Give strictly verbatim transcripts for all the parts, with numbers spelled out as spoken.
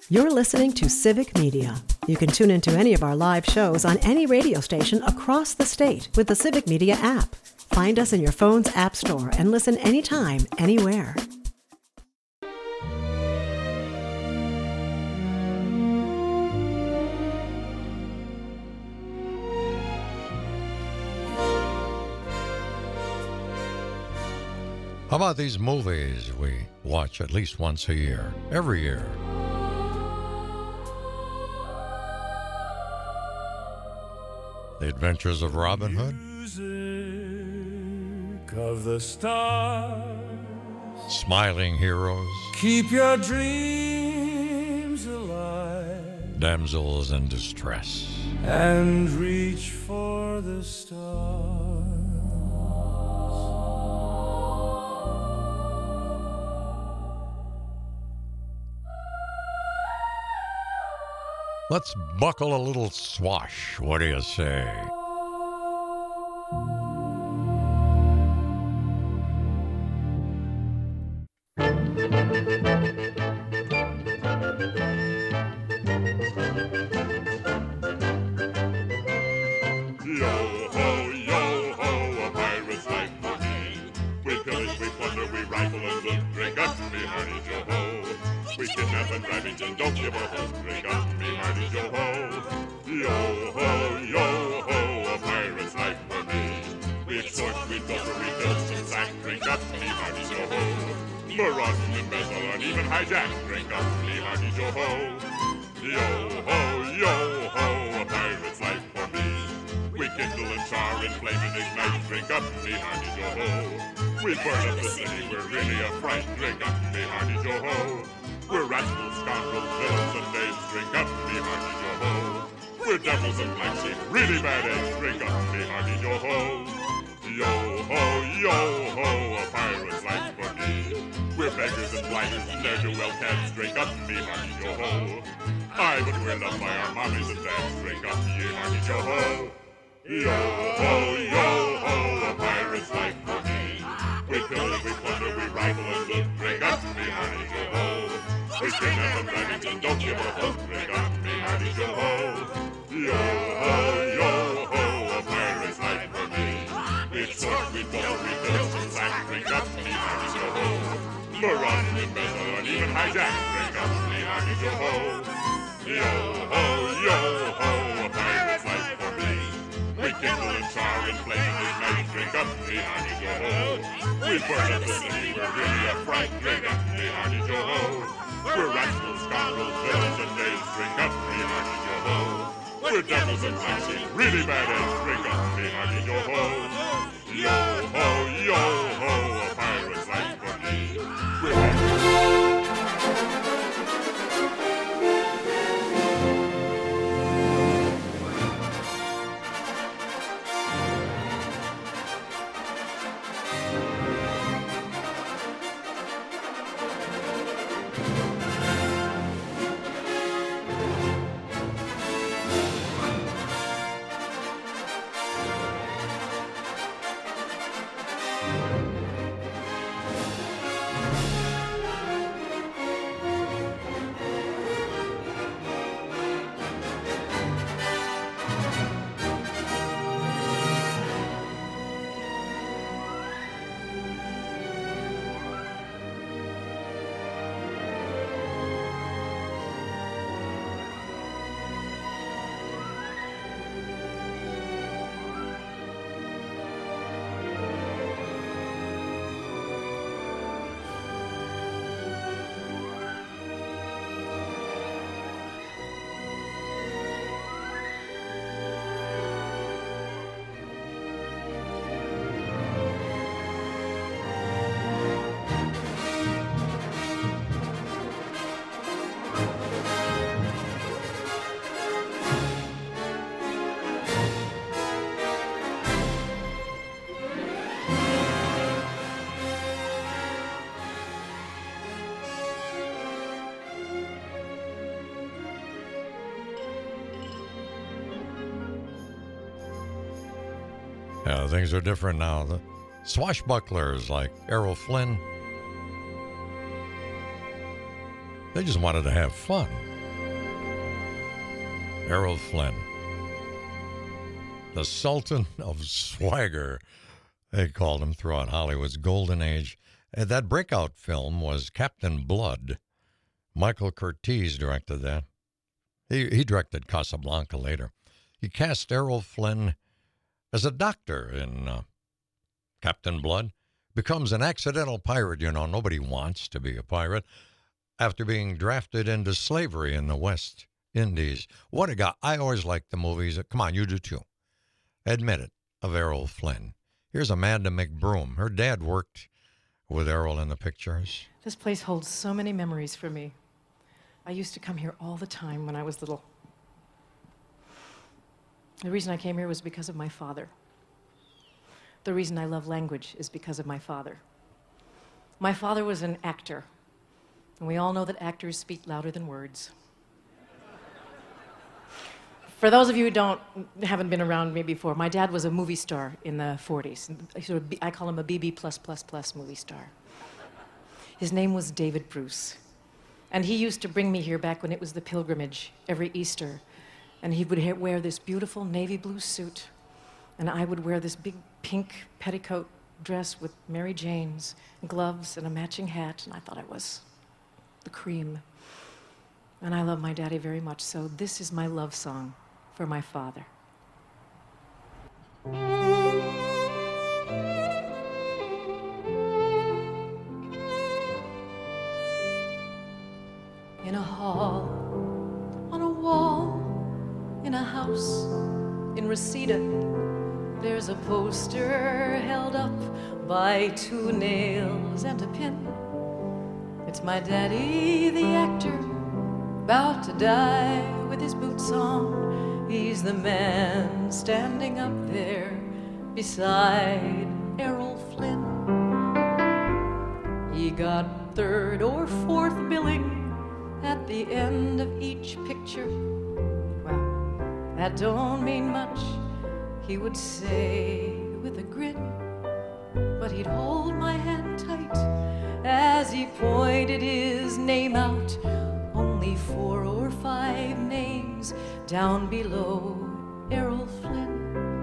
You're listening to Civic Media. You can tune into any of our live shows on any radio station across the state with the Civic Media app. Find us in your phone's app store and listen anytime, anywhere. How about these movies we watch at least once a year, every year? The Adventures of Robin Hood. Music of the stars. Smiling Heroes. Keep your dreams alive. Damsels in Distress. And reach for the stars. Let's buckle a little swash. What do you say? Yeah, things are different now. The swashbucklers like Errol Flynn, they just wanted to have fun. Errol Flynn, the Sultan of Swagger, they called him throughout Hollywood's golden age. And that breakout film was Captain Blood. Michael Curtiz directed that. He, he directed Casablanca later. He cast Errol Flynn as a doctor in uh, Captain Blood. Becomes an accidental pirate. You know, nobody wants to be a pirate after being drafted into slavery in the West Indies. What a guy. I always liked the movies. Come on, you do too. Admit it, of Errol Flynn. Here's Amanda McBroom. Her dad worked with Errol in the pictures. This place holds so many memories for me. I used to come here all the time when I was little. The reason I came here was because of my father. The reason I love language is because of my father. My father was an actor, and we all know that actors speak louder than words. For those of you who don't, haven't been around me before, my dad was a movie star in the forties. Sort of, I call him a B B plus plus plus movie star. His name was David Bruce. And he used to bring me here back when it was the pilgrimage every Easter. And he would ha- wear this beautiful navy blue suit. And I would wear this big pink petticoat dress with Mary Jane's gloves and a matching hat. And I thought I was the cream. And I love my daddy very much. So this is my love song for my father. In a hall, on a wall, in a house, in Reseda, there's a poster held up by two nails and a pin. It's my daddy, the actor, about to die with his boots on. He's the man standing up there beside Errol Flynn. He got third or fourth billing at the end of each picture. Well, that don't mean much, he would say with a grin. But he'd hold my hand tight as he pointed his name out. Only four or five names down below Errol Flynn.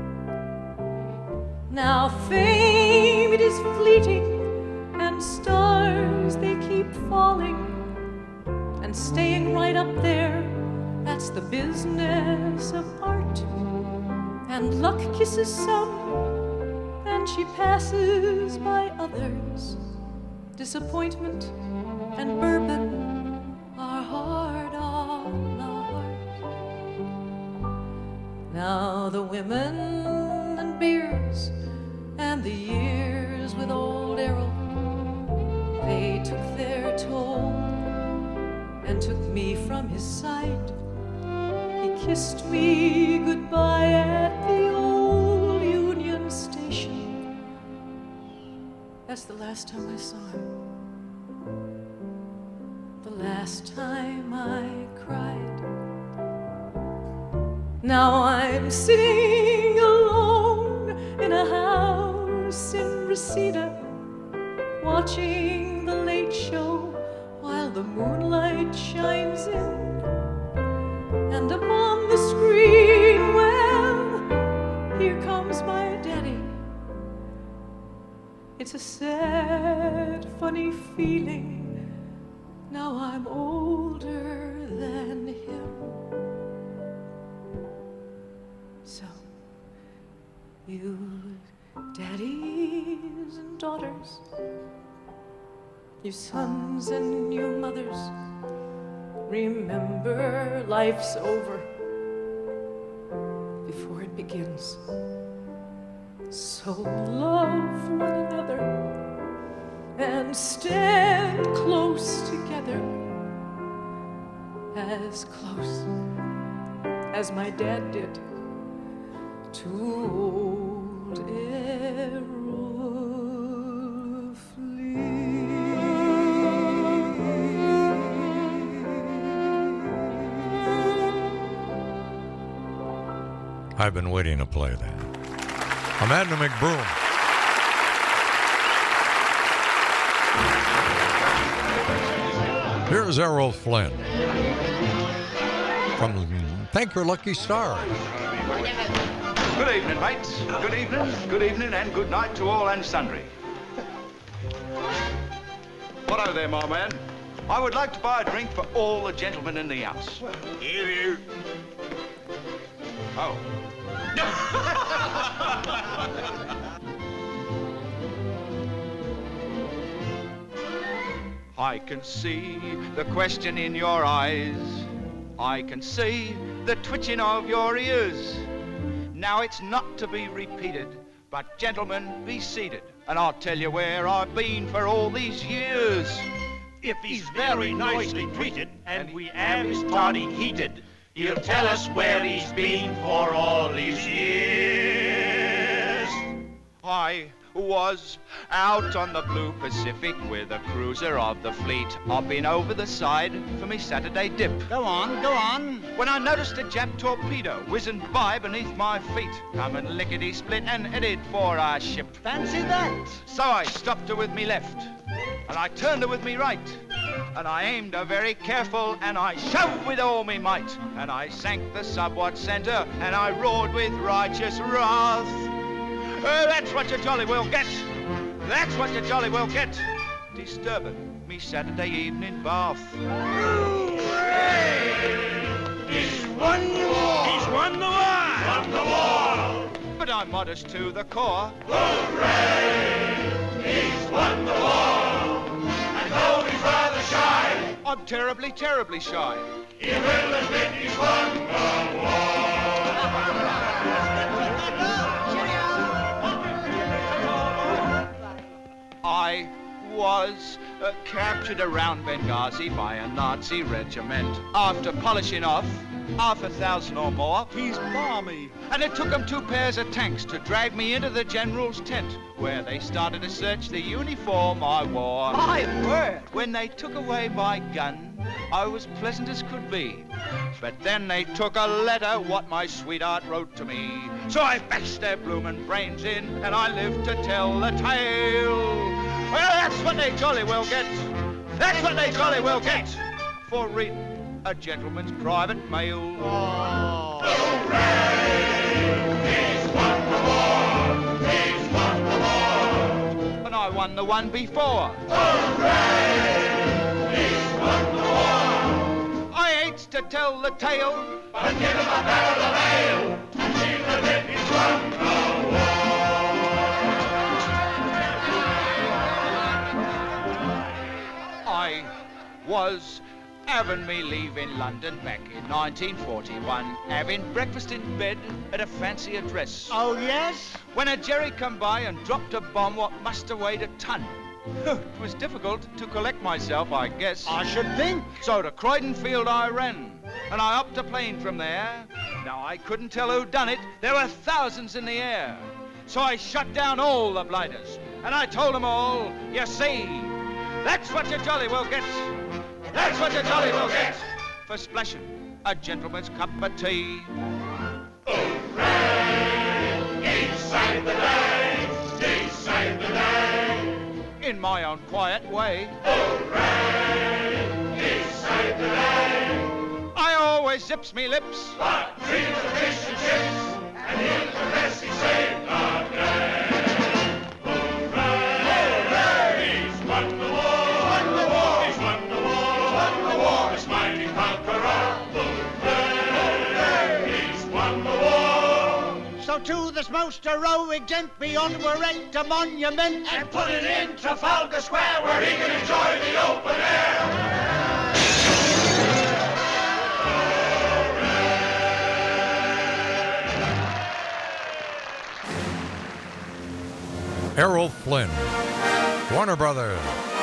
Now fame, it is fleeting, and stars, they keep falling. And staying right up there, that's the business of art. And luck kisses some, and she passes by others. Disappointment and bourbon are hard on the heart. Now the women and beers and the years with old Errol, they took their toll and took me from his side. He kissed me goodbye at the old Union Station. That's the last time I saw him. The last time I cried. Now I'm sitting alone in a house in Reseda, watching the late show while the moonlight shines in. And upon the screen, well, here comes my daddy. It's a sad, funny feeling. Now I'm older than him. So, you daddies and daughters, you sons and you mothers, remember life's over before it begins. So love one another and stand close together, as close as my dad did to old Errol Flynn. I've been waiting to play that. Amanda McBroom. Here's Errol Flynn from Thank your lucky stars. Good evening, mates. Good evening, good evening, and good night to all and sundry. What there, my man? I would like to buy a drink for all the gentlemen in the house. Here, here. Oh. I can see the question in your eyes. I can see the twitching of your ears. Now it's not to be repeated, but gentlemen, be seated, and I'll tell you where I've been for all these years. If he's very nicely treated, and we have his toddy heated, he'll tell us where he's been for all these years. I was out on the blue Pacific with a cruiser of the fleet, hopping over the side for me Saturday dip. Go on, go on. When I noticed a Jap torpedo whizzing by beneath my feet, coming lickety-split and headed for our ship. Fancy that. So I stopped her with me left, and I turned her with me right, and I aimed her very careful, and I shoved with all me might, and I sank the subwhat center, and I roared with righteous wrath. Uh, that's what you jolly well get. That's what you jolly well get. Disturbing me Saturday evening bath. Hooray! He's won the war! He's won the war! Won the war! But I'm modest to the core. Hooray! He's won the war! And though he's rather shy, I'm terribly, terribly shy. He will admit he's won the war! I was uh, captured around Benghazi by a Nazi regiment. After polishing off half a thousand or more, he's balmy. And it took them two pairs of tanks to drag me into the general's tent, where they started to search the uniform I wore. My word! When they took away my gun, I was pleasant as could be. But then they took a letter what my sweetheart wrote to me. So I bashed their bloomin' brains in, and I lived to tell the tale. Well, that's what they jolly well get. That's what they jolly well get for reading a gentleman's private mail. Oh. Hooray! He's won the war! He's won the war! And I won the one before. Hooray! He's won the war! I hates to tell the tale, but give him a barrel of ale, and he'll admit he's won the war! I was having me leave in London back in nineteen forty-one, having breakfast in bed at a fancy address. Oh, yes? When a jerry come by and dropped a bomb what must have weighed a ton. It was difficult to collect myself, I guess. I should think. So to Croydon Field I ran, and I hopped a plane from there. Now I couldn't tell who done it. There were thousands in the air. So I shut down all the blighters, and I told them all, you see, that's what you jolly well get. That's what you jolly well get for splashing a gentleman's cup of tea. Hooray! He saved the day! He saved the day! In my own quiet way. Hooray! He saved the day! I always zips me lips. But dreams of fish and chips, and he'll confess he saved the day! Hooray! Hooray! He's won the war! He's won the war! He's won the war! He's won the war! This mighty conqueror! Hooray! He's won the war! So to this most heroic gent beyond we're at a monument, and put it in Trafalgar Square where he can enjoy the open air! Errol Flynn, Warner Brothers.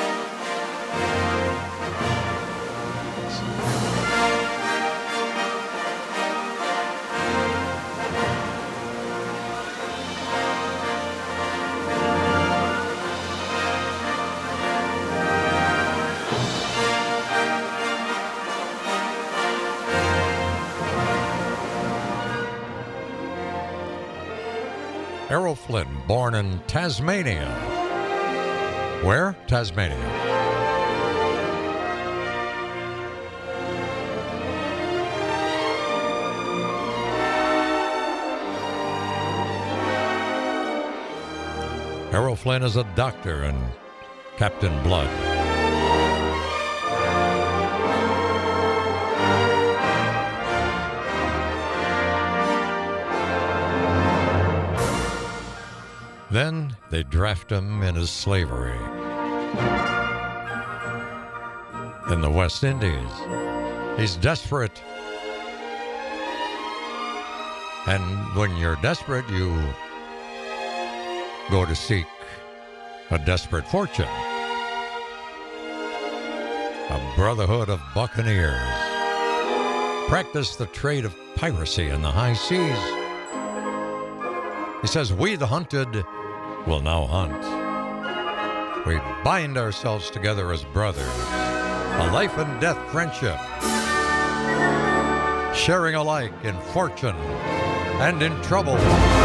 Errol Flynn, born in Tasmania. Where? Tasmania. Errol Flynn is a doctor in Captain Blood. Then they draft him into slavery in the West Indies. He's desperate. And when you're desperate, you go to seek a desperate fortune. A brotherhood of buccaneers practice the trade of piracy in the high seas. He says, we the hunted will now hunt. We bind ourselves together as brothers, a life and death friendship, sharing alike in fortune and in trouble.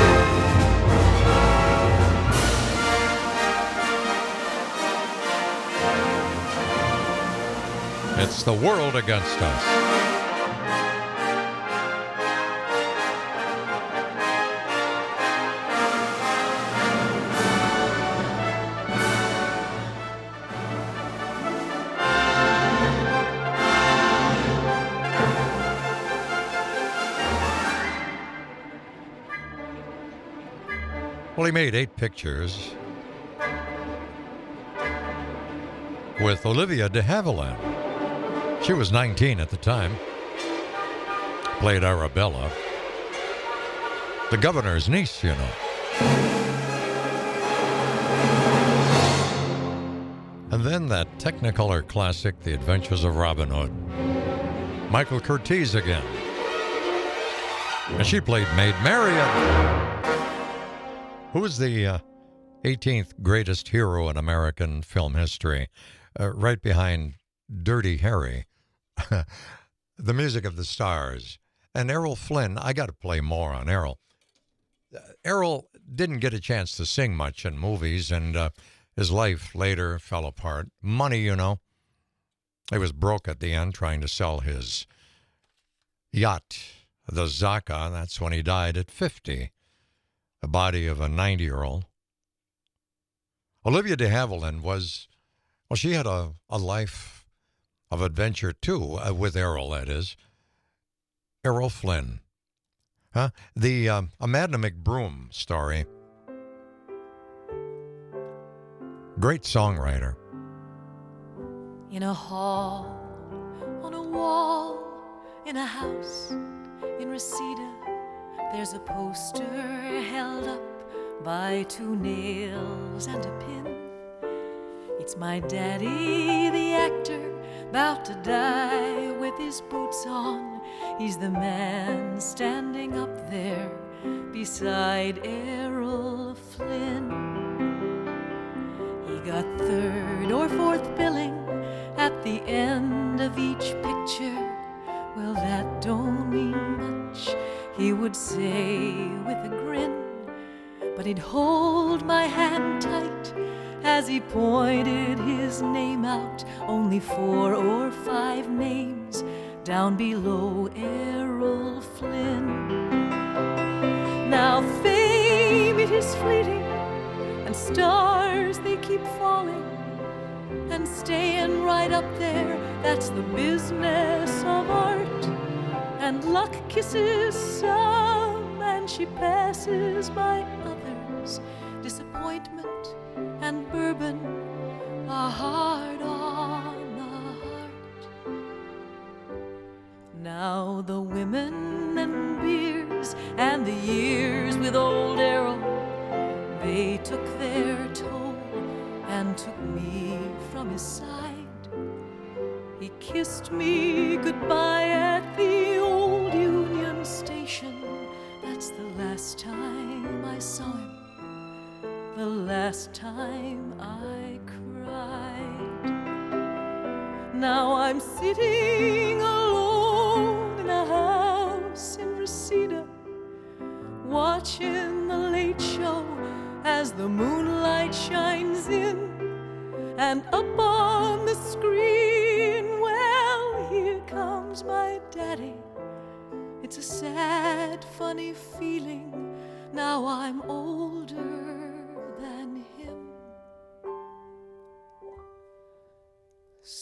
It's the world against us. Well, he made eight pictures with Olivia de Havilland. She was nineteen at the time. Played Arabella, the governor's niece, you know. And then that Technicolor classic, The Adventures of Robin Hood. Michael Curtiz again. And she played Maid Marian. Who is the uh, eighteenth greatest hero in American film history? Uh, right behind Dirty Harry. The Music of the Stars. And Errol Flynn. I got to play more on Errol. Uh, Errol didn't get a chance to sing much in movies, and uh, his life later fell apart. Money, you know. He was broke at the end trying to sell his yacht, the Zaka. That's when he died at fifty. The body of a ninety-year-old. Olivia de Havilland was, well, she had a, a life of adventure, too, uh, with Errol, that is. Errol Flynn. Huh? The uh, Amanda McBroom story. Great songwriter. In a hall, on a wall, in a house, in Reseda, there's a poster held up by two nails and a pin. It's my daddy, the actor, about to die with his boots on. He's the man standing up there beside Errol Flynn. He got third or fourth billing at the end of each picture. Well, that don't mean much, he would say with a grin, but he'd hold my hand tight as he pointed his name out. Only four or five names down below Errol Flynn. Now fame, it is fleeting, and stars, they keep falling and staying right up there. That's the business of art. And luck kisses some, and she passes by others. Disappointment and bourbon are hard on the heart. Now the women and beers and the years with old Errol, they took their toll and took me from his side. He kissed me goodbye at the old Union Station. That's the last time I saw him, the last time I cried. Now I'm sitting alone in a house in Reseda, watching the late show as the moonlight shines in. And up on the screen, well, here comes my daddy. It's a sad, funny feeling. Now I'm older than him.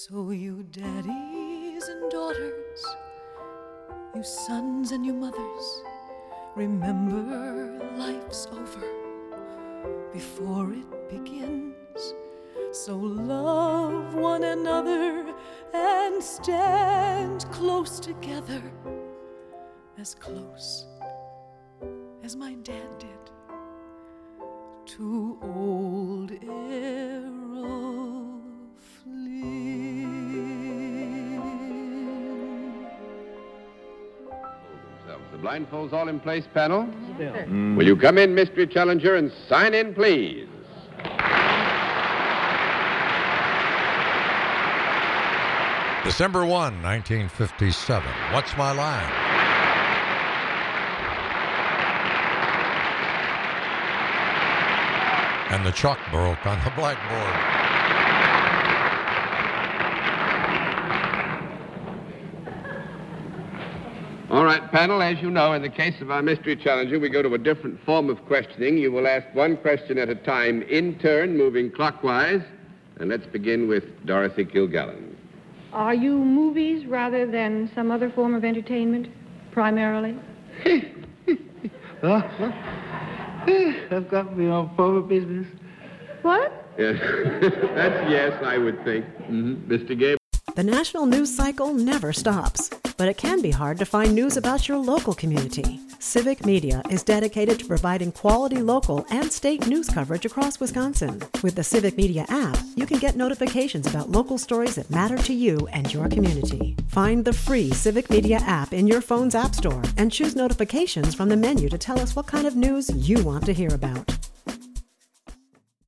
So you daddies and daughters, you sons and you mothers, remember life's over before it begins. So love one another and stand close together, as close as my dad did to old Errol Flynn. The blindfolds all in place, panel? Mm. Will you come in, Mystery Challenger, and sign in, please? December first, nineteen fifty-seven. What's my line? And the chalk broke on the blackboard. All right, panel, as you know, in the case of our Mystery Challenger, we go to a different form of questioning. You will ask one question at a time in turn, moving clockwise. And let's begin with Dorothy Kilgallen. Are you movies rather than some other form of entertainment, primarily? Huh? I've got me on former business. What? Yes. That's yes, I would think. Mm-hmm. Mister Gabe. The national news cycle never stops, but it can be hard to find news about your local community. Civic Media is dedicated to providing quality local and state news coverage across Wisconsin. With the Civic Media app, you can get notifications about local stories that matter to you and your community. Find the free Civic Media app in your phone's app store and choose notifications from the menu to tell us what kind of news you want to hear about.